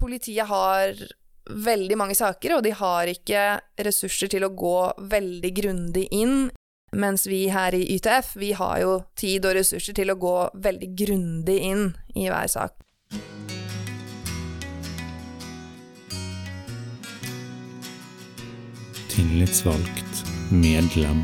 Politiet har veldig mange saker, og de har ikke ressurser til å gå veldig grundig inn, mens vi her i YTF, vi har jo tid og ressurser til å gå veldig grundig inn i hver sak. Tillitsvalgt medlem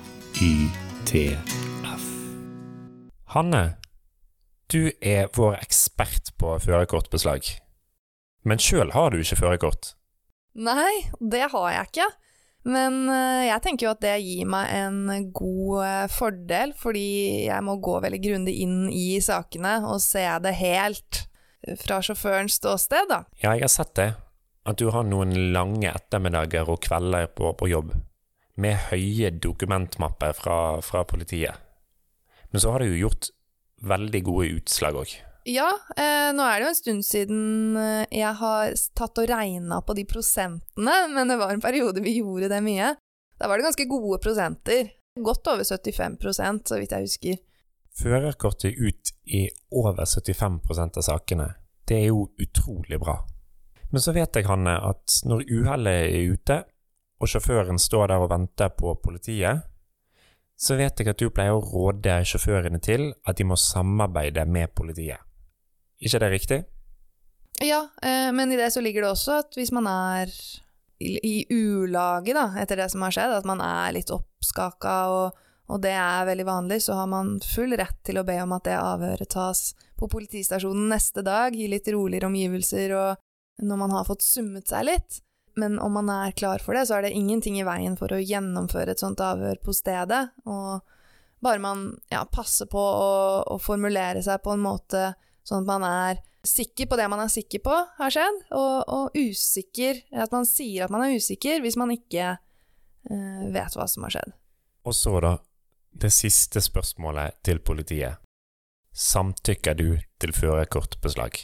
YTF. Hanne, du vår ekspert på førerkortbeslag. Men selv har du ikke førerkort. Nei, det har jeg ikke. Men jeg tenker jo at det gir meg en god fordel, fordi jeg må gå veldig grundig inn i sakene og se det helt fra sjåførens ståsted, da. Ja, jeg har sett det. At du har noen lange ettermiddager og kvelder på jobb, med høye dokumentmapper fra politiet. Men så har du jo gjort veldig gode utslag også. Ja, nå det jo en stund siden jeg har tatt og regnet på de prosentene, men det var en periode vi gjorde det mye. Da var det ganske gode prosenter. Godt over 75%, så vidt jeg husker. Førerkortet ut i over 75% av sakene. Det jo utrolig bra. Men så vet jeg, Hanne, at når uhellet ute, og sjåføren står der og venter på politiet, så vet jeg at du pleier å råde sjåførene til at de må samarbeide med politiet. Ikke det riktig? Ja, men i det så ligger det også at hvis man i ulaget da, etter det som har skjedd, at man litt oppskaket, og det veldig vanlig, så har man full rett til å be om at det avhøret tas på politistasjonen neste dag, i litt roligere omgivelser, og når man har fått summet seg litt. Men om man klar for det, så det ingenting i veien for å gjennomføre et sånt avhør på stedet, og bare man passer på å formulere seg på en måte sånn at man sikker på det man sikker på har skjedd, og usikker, at man sier at man usikker hvis man ikke vet hva som har skjedd. Og så da, det siste spørsmålet til politiet. Samtykker du til førerkortbeslag?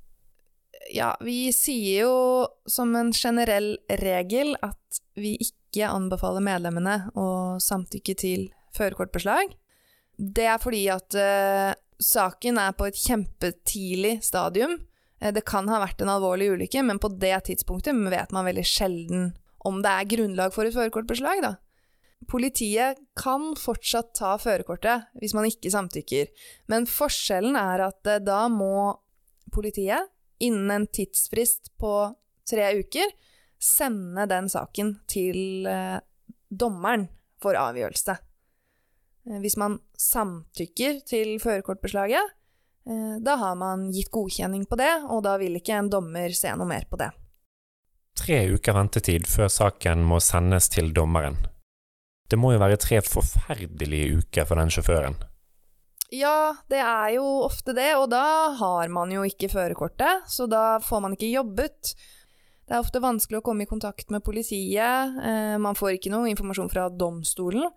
Ja, vi sier jo som en generell regel at vi ikke anbefaler medlemmene å samtykke til førerkortbeslag. Det fordi at saken på et kjempetidlig stadium. Det kan ha vært en alvorlig ulykke, men på det tidspunktet vet man veldig sjelden om det grunnlag for et førerkortbeslag, da. Politiet kan fortsatt ta førerkortet hvis man ikke samtykker, men forskjellen at da må politiet innen en tidsfrist på 3 uker sende den saken til dommeren for avgjørelse. Hvis man samtykker til førerkortbeslaget, da har man gitt godkjenning på det, og da vil ikke en dommer se noe mer på det. 3 uker ventetid før saken må sendes til dommeren. Det må jo være 3 forferdelige uker for den sjåføren. Ja, det jo ofte det, og da har man jo ikke førerkortet, så da får man ikke jobbet. Det ofte vanskelig å komme i kontakt med politiet, man får ikke noe informasjon fra domstolen,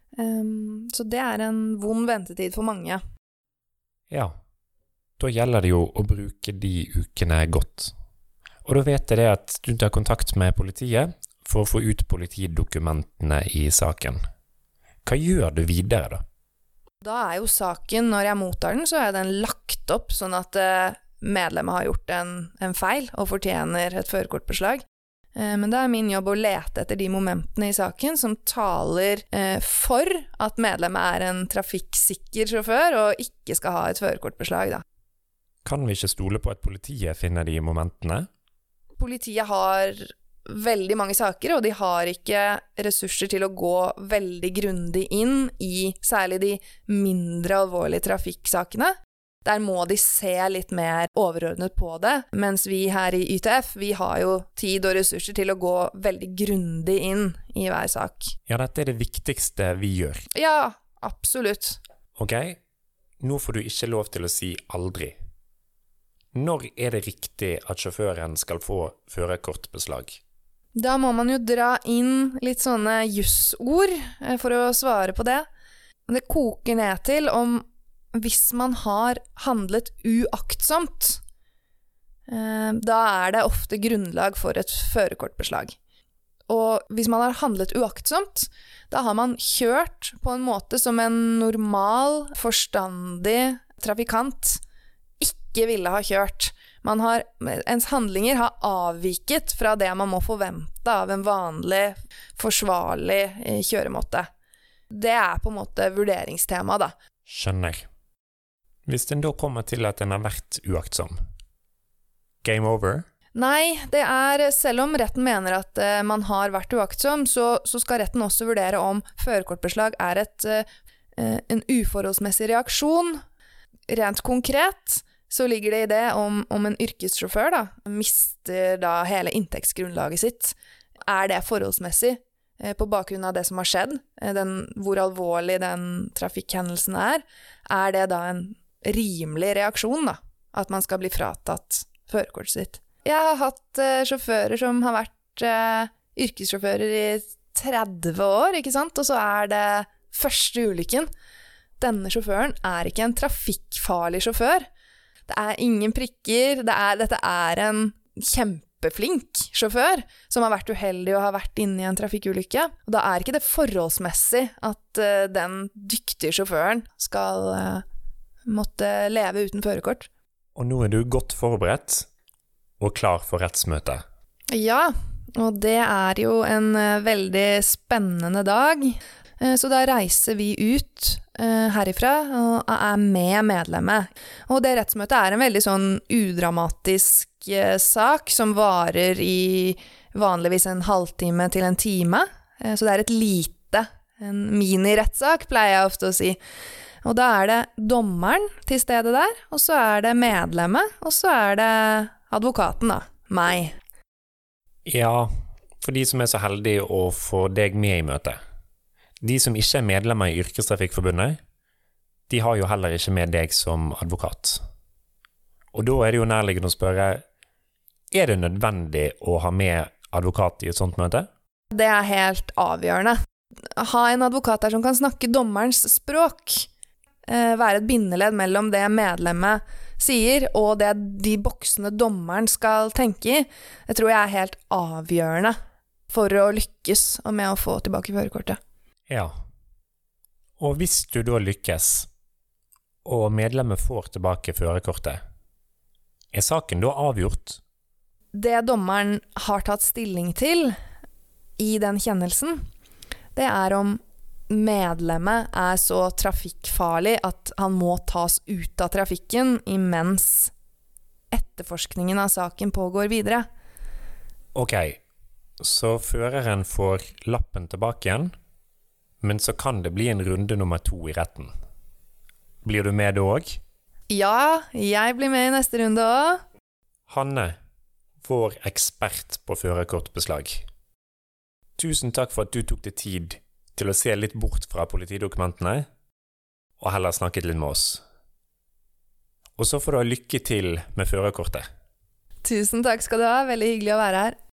så det en vond ventetid for mange. Ja, da gjelder det jo å bruke de ukene godt. Og da vet jeg det at du tar kontakt med politiet for å få ut politidokumentene i saken. Hva gjør du videre da? Da jo saken, når jeg mottar den, så den lagt opp sånn at medlemmet har gjort en feil og fortjener et førerkortbeslag. Men det min jobb å lete etter de momentene i saken som taler for at medlemmet en trafikksikker sjåfør og ikke skal ha et førerkortbeslag, da. Kan vi ikke stole på at politiet finner de momentene? Politiet har veldig mange saker, og de har ikke ressurser til å gå veldig grundig inn i særlig de mindre alvorlige trafikksakene. Der må de se litt mer overordnet på det, mens vi her i YTF, vi har jo tid og ressurser til å gå veldig grundig inn i hver sak. Ja, dette det viktigste vi gjør. Ja, absolutt. Ok, nå får du ikke lov til å si aldri. Når det riktig at sjåføren skal få førerkortbeslag? Da må man jo dra inn litt sånne jussord for å svare på det. Det koker ned til om hvis man har handlet uaktsomt, da det ofte grunnlag for et førerkortbeslag. Og hvis man har handlet uaktsomt, da har man kjørt på en måte som en normal, forstandig trafikant ikke ville ha kjørt. Ens handlinger har avviket fra det man må forvente av en vanlig, forsvarlig kjøremåte. Det på en måte vurderingstema, da. Skjønner. Hvis den da kommer til at den har vært uaktsom, game over? Nei, det selv om retten mener at man har vært uaktsom, så skal retten også vurdere om førerkortbeslag en uforholdsmessig reaksjon. Rent konkret så ligger det i det om en yrkessjåfør da, mister da hele inntektsgrunnlaget sitt. Det forholdsmessig på bakgrunn av det som har skjedd, hvor alvorlig den trafikkhendelsen det da en rimelig reaksjon da, at man skal bli fratatt førerkortet sitt. Jeg har hatt sjåfører som har vært yrkessjåfører i 30 år, ikke sant? Og så det første ulykken. Denne sjåføren ikke en trafikkfarlig sjåfør. Det ingen prikker, dette en kjempeflink sjåfør som har vært uheldig og har vært inne i en trafikkulykke. Og da ikke det forholdsmessig at den dyktige sjåføren skal måtte leve uten førerkort. Og nå du godt forberedt og klar for rettsmøte. Ja, og det jo en veldig spennende dag. Så da reiser vi ut herifra og med medlemmet. Og det rettsmøtet en veldig sånn udramatisk sak som varer i vanligvis en halvtime til en time. Så det et lite, en mini-rettssak, pleier jeg ofte å si. Og da det dommeren til stede der, og så det medlemmet, og så det advokaten da, meg. Ja, for de som så heldige å få deg med i møte. De som ikke medlemmer i Yrkestrafikkforbundet, de har jo heller ikke med deg som advokat. Og da det jo nærliggende å spørre, det nødvendig å ha med advokat i et sånt møte? Det helt avgjørende. Ha en advokat der som kan snakke dommerens språk. Være et bindeledd mellom det medlemmet sier, og det de boksene dommeren skal tenke i. Det tror jeg helt avgjørende for å lykkes med å få tilbake førerkortet. Ja. Og hvis du da lykkes, og medlemmet får tilbake førerkortet, saken da avgjort? Det dommeren har tatt stilling til i den kjennelsen, det om medlemmet så trafikkfarlig at han må tas ut av trafikken imens etterforskningen av saken pågår videre. Ok, så føreren får lappen tilbake igjen, men så kan det bli en runde nummer 2 i retten. Blir du med da også? Ja, jeg blir med i neste runde også. Hanne, vår ekspert på førerkortbeslag. Tusen takk for at du tok deg tid til å se litt bort fra politidokumentene, og heller snakket litt med oss. Og så får du ha lykke til med førerkortet. Tusen takk skal du ha, veldig hyggelig å være her.